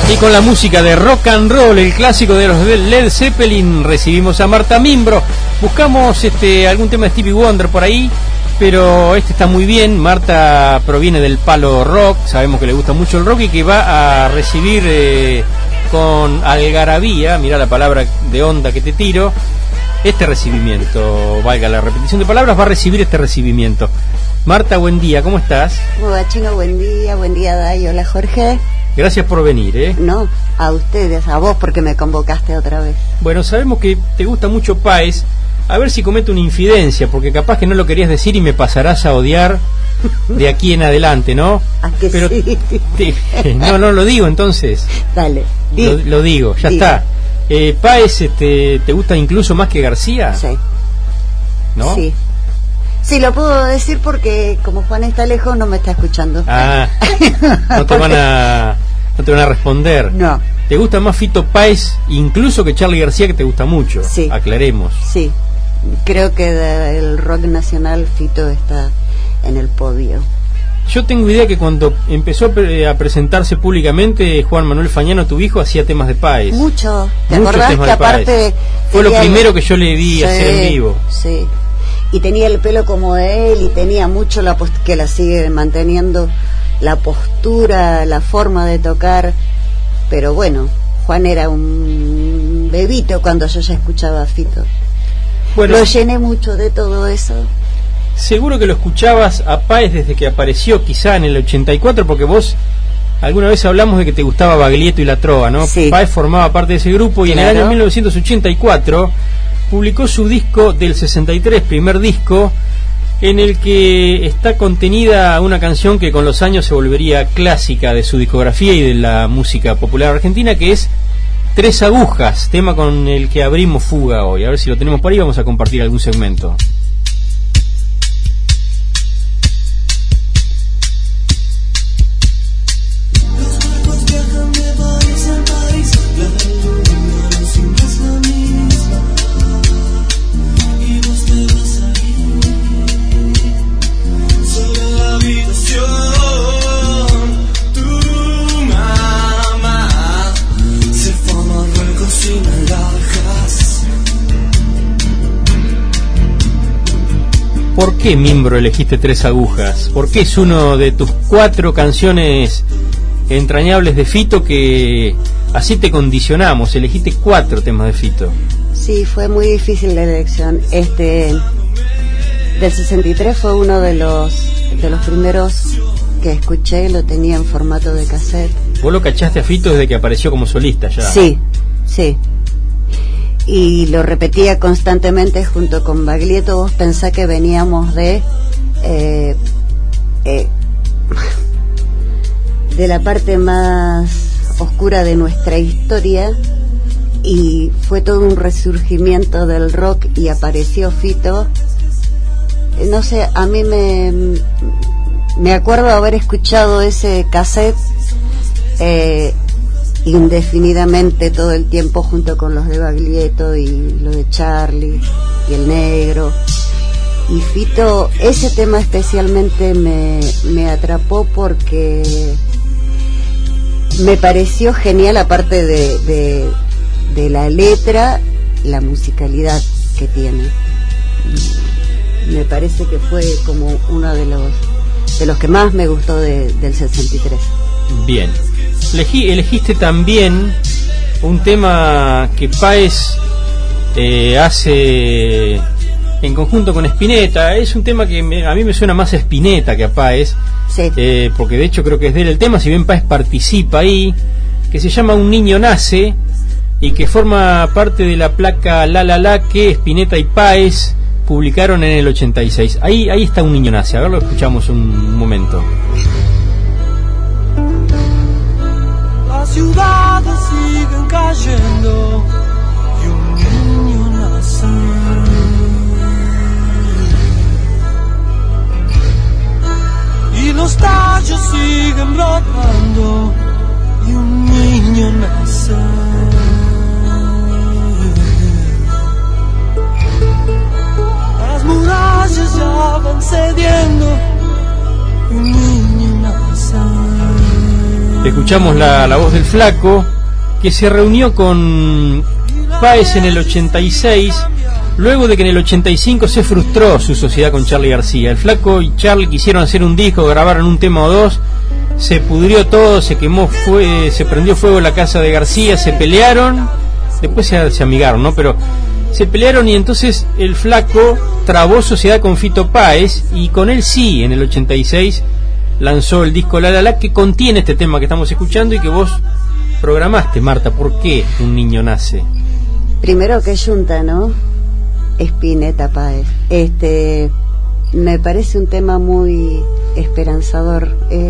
Y con la música de rock and roll, el clásico de los Led Zeppelin, recibimos a Marta Mimbro. Buscamos algún tema de Stevie Wonder por ahí, pero está muy bien. Marta proviene del palo rock, sabemos que le gusta mucho el rock y que va a recibir con algarabía, mirá la palabra de onda que te tiro, este recibimiento, valga la repetición de palabras, va a recibir este recibimiento. Marta, buen día, ¿cómo estás? ¿Cómo va, Chino? Buen día, Day. Hola, Jorge. Gracias por venir, No, a ustedes, a vos, porque me convocaste otra vez. Bueno, sabemos que te gusta mucho Páez. A ver si cometo una infidencia, porque capaz que no lo querías decir y me pasarás a odiar de aquí en adelante, ¿no? ¿A que pero sí? No lo digo, entonces. Dale. Lo digo, ya está. Páez, ¿te gusta incluso más que García? Sí. ¿No? Sí. Sí, lo puedo decir porque como Juan está lejos no me está escuchando. Ah, no te van a responder. No. ¿Te gusta más Fito Páez incluso que Charly García, que te gusta mucho? Sí. Aclaremos. Sí. Creo que del rock nacional Fito está en el podio. Yo tengo idea que cuando empezó a presentarse públicamente, Juan Manuel Fagnano, tu hijo, hacía temas de Páez. Mucho. ¿Te acordás que aparte fue lo primero que yo le vi hacer en vivo? Sí. Y tenía el pelo como de él y tenía mucho que la sigue manteniendo, la postura, la forma de tocar. Pero bueno, Juan era un bebito cuando yo ya escuchaba a Fito. Bueno, lo llené mucho de todo eso. Seguro que lo escuchabas a Páez desde que apareció, quizá en el 84, porque vos alguna vez hablamos de que te gustaba Baglietto y La Trova, ¿no? Sí. Páez formaba parte de ese grupo y claro. En el año 1984 publicó su disco del 63, primer disco, en el que está contenida una canción que con los años se volvería clásica de su discografía y de la música popular argentina, que es Tres Agujas, tema con el que abrimos Fuga hoy. A ver si lo tenemos por ahí, vamos a compartir algún segmento. ¿Por qué, Mimbro, elegiste Tres Agujas? ¿Por qué es uno de tus 4 canciones entrañables de Fito que así te condicionamos? Elegiste 4 temas de Fito. Sí, fue muy difícil la elección. Del 63 fue uno de los primeros que escuché, lo tenía en formato de cassette. ¿Vos lo cachaste a Fito desde que apareció como solista ya? Sí, sí. Y lo repetía constantemente junto con Baglietto. Vos pensás que veníamos de la parte más oscura de nuestra historia y fue todo un resurgimiento del rock y apareció Fito. No sé, a mí me acuerdo haber escuchado ese cassette indefinidamente todo el tiempo junto con los de Baglietto y lo de Charly y el Negro y Fito. Ese tema especialmente me atrapó porque me pareció genial, aparte de la letra, la musicalidad que tiene. Me parece que fue como uno de los que más me gustó del 63. Bien. Elegiste también un tema que Páez hace en conjunto con Spinetta. Es un tema que a mí me suena más a Spinetta que a Páez, sí. Porque de hecho creo que es de él el tema, si bien Páez participa ahí, que se llama Un Niño Nace y que forma parte de la placa La La La que Spinetta y Páez publicaron en el 86. Ahí está Un Niño Nace, a ver, lo escuchamos un momento. Las ciudades siguen cayendo y un niño nace. Y los tallos siguen brotando y un niño nace. Las murallas ya van cediendo y un niño nace. Escuchamos la voz del Flaco, que se reunió con Páez en el 86, luego de que en el 85 se frustró su sociedad con Charly García. El Flaco y Charly quisieron hacer un disco, grabaron un tema o dos, se pudrió todo, se quemó, se prendió fuego la casa de García, se pelearon, después se amigaron, ¿no? Pero se pelearon y entonces el Flaco trabó sociedad con Fito Páez, y con él sí, en el 86 lanzó el disco La La La, que contiene este tema que estamos escuchando y que vos programaste, Marta. ¿Por qué Un niño nace? Primero que yunta, ¿no? Spinetta Páez. Me parece un tema muy esperanzador, es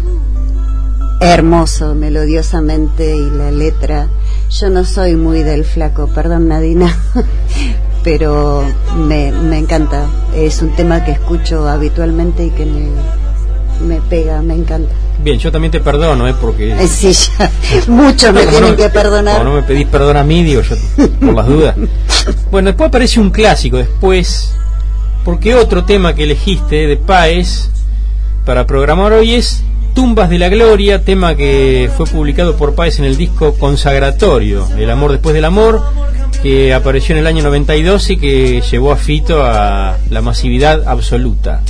hermoso melodiosamente, y la letra, yo no soy muy del Flaco, perdón Nadina, pero me encanta, es un tema que escucho habitualmente y que me pega, me encanta. Bien, yo también te perdono, porque sí, ya, muchos me tienen que perdonar. No me pedís perdón a mí, digo yo, por las dudas. Bueno, después aparece un clásico, después, porque otro tema que elegiste de Páez para programar hoy es Tumbas de la Gloria, tema que fue publicado por Páez en el disco consagratorio El amor después del amor, que apareció en el año 92 y que llevó a Fito a la masividad absoluta.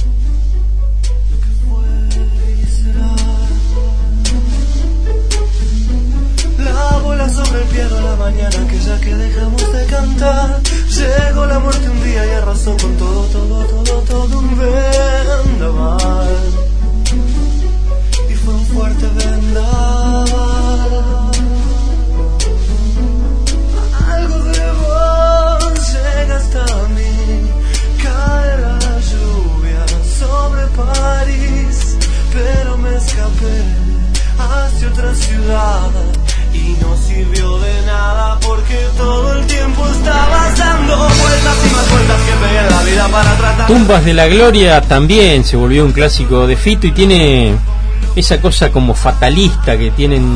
Sobre el piano a la mañana, que ya que dejamos de cantar, llegó la muerte un día y arrasó con todo un vendaval, y fue un fuerte vendaval. Algo de vos llega hasta mí, cae la lluvia sobre París, pero me escapé hacia otra ciudad. Y no sirvió de nada porque todo el tiempo estabas dando vueltas y más vueltas que pegué la vida para tratar. Tumbas de la Gloria también se volvió un clásico de Fito y tiene esa cosa como fatalista que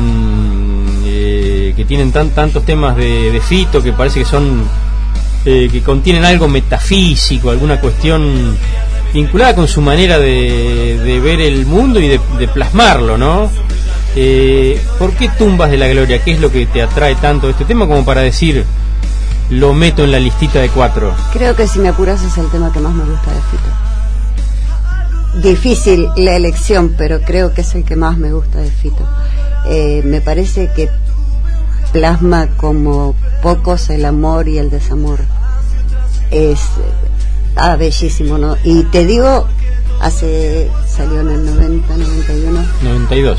tienen tantos temas de Fito, que parece que son que contienen algo metafísico, alguna cuestión vinculada con su manera de ver el mundo y de plasmarlo, ¿no? ¿Por qué Tumbas de la Gloria? ¿Qué es lo que te atrae tanto de este tema como para decir, lo meto en la listita de 4? Creo que, si me apuras, es el tema que más me gusta de Fito. Difícil la elección, pero creo que es el que más me gusta de Fito. Me parece que plasma como pocos el amor y el desamor. Es bellísimo, ¿no? Y te digo, salió en el 90, 91 92.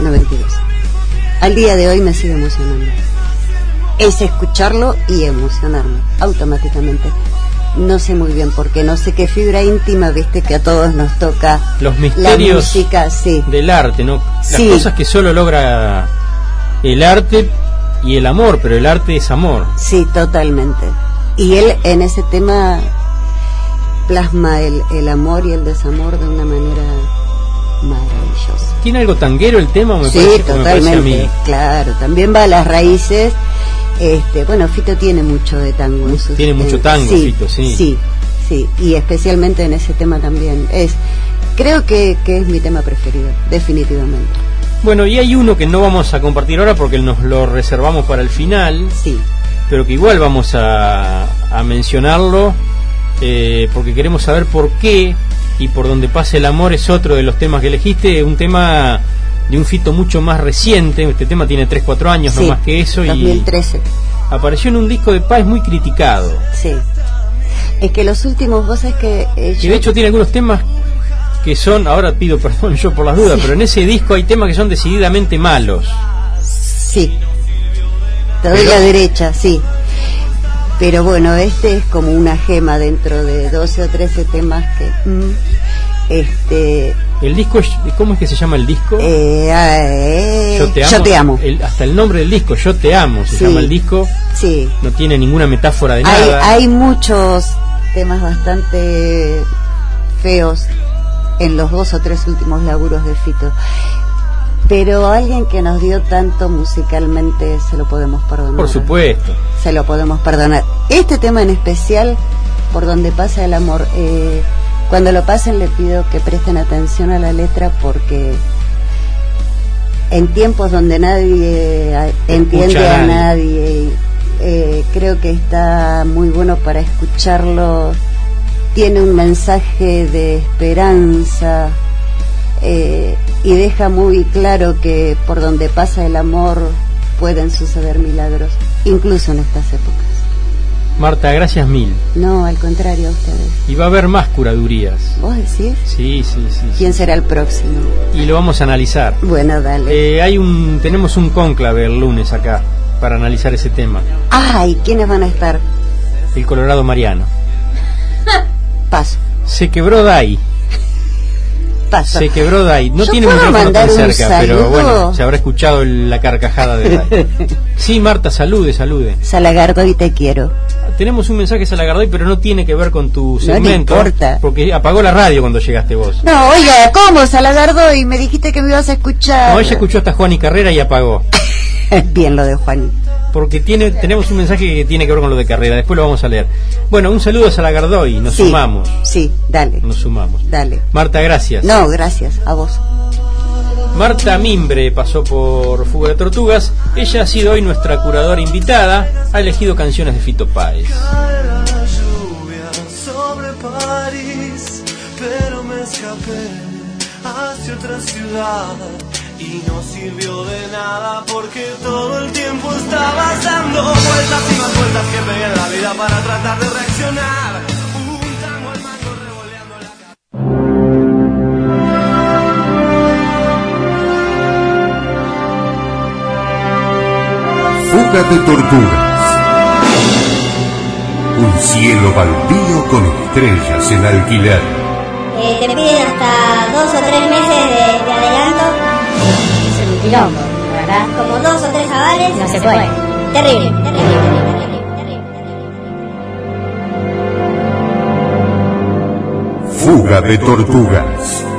Al día de hoy me sigue emocionando. Es escucharlo y emocionarme automáticamente. No sé muy bien por qué, no sé qué fibra íntima, viste, que a todos nos toca. Los misterios la música, sí, del arte, ¿no? Las sí, cosas que solo logra el arte y el amor, pero el arte es amor. Sí, totalmente. Y él en ese tema plasma el amor y el desamor de una manera maravillosa. ¿Tiene algo tanguero el tema? Sí, totalmente, claro, también va a las raíces. Bueno, Fito tiene mucho de tango en sus tiene mucho tango, sí, Fito, sí, y especialmente en ese tema también. Creo que es mi tema preferido, definitivamente. Bueno, y hay uno que no vamos a compartir ahora porque nos lo reservamos para el final, sí, pero que igual vamos a mencionarlo, porque queremos saber por qué. Y Por donde pasa el amor es otro de los temas que elegiste, un tema de un Fito mucho más reciente. Este tema tiene 3-4 años, sí, no más que eso, 2013. Y apareció en un disco de Páez muy criticado. Sí, es que los últimos, vos sabés que y de hecho tiene algunos temas que son, ahora pido perdón yo por las dudas, sí, pero en ese disco hay temas que son decididamente malos. Sí, te doy la derecha, sí. Pero bueno, este es como una gema dentro de 12 o 13 temas que... El disco, ¿cómo es que se llama el disco? Yo te amo. Hasta el nombre del disco, Yo te amo, se llama el disco. Sí. No tiene ninguna metáfora de nada. Hay muchos temas bastante feos en los 2 o 3 últimos laburos de Fito. Pero alguien que nos dio tanto musicalmente se lo podemos perdonar. Por supuesto. Se lo podemos perdonar. Este tema en especial, Por donde pasa el amor, cuando lo pasen le pido que presten atención a la letra porque en tiempos donde nadie entiende a nadie, creo que está muy bueno para escucharlo. Tiene un mensaje de esperanza y deja muy claro que por donde pasa el amor pueden suceder milagros, incluso en estas épocas. Marta, gracias mil. No, al contrario, a ustedes. Y va a haber más curadurías. ¿Vos decís? Sí. ¿Quién será el próximo? Y lo vamos a analizar. Bueno, dale. Tenemos un cónclave el lunes acá para analizar ese tema. ¿Y quiénes van a estar? El Colorado Mariano. Paso. Se quebró Dai. Paso. Se quebró Dai. No ¿Yo tiene puedo micrófono tan mandar un cerca, pero saludo? bueno, se habrá escuchado la carcajada de Dai. Sí, Marta, salude. Salagardoy, te quiero. Tenemos un mensaje Salagardoy, pero no tiene que ver con tu segmento. No le importa. Porque apagó la radio cuando llegaste vos. No, oiga, ¿cómo, Salagardoy? Me dijiste que me ibas a escuchar. No, ella escuchó hasta Juan y Carrera y apagó. Bien lo de Juan. Porque tenemos un mensaje que tiene que ver con lo de Carrera. Después lo vamos a leer. Bueno, un saludo a Salagardoy. Nos sumamos. Sí, dale. Nos sumamos. Dale. Marta, gracias. No, gracias. A vos. Marta Mimbre pasó por Fuga de Tortugas. Ella ha sido hoy nuestra curadora invitada. Ha elegido canciones de Fito Páez. Cae la lluvia sobre París, pero me escapé hacia otra ciudad y no sirvió de nada porque todo el tiempo estabas dando vueltas y más vueltas que pegué en la vida para tratar de reaccionar. Un tango al mango revoleando la Fuga de Tortugas. Un cielo baldío con estrellas en alquiler. Te piden hasta 2 o 3 meses de adelanto. Es un quilombo, ¿verdad? Como 2 o 3 avales. No se puede. Terrible. Fuga de Tortugas.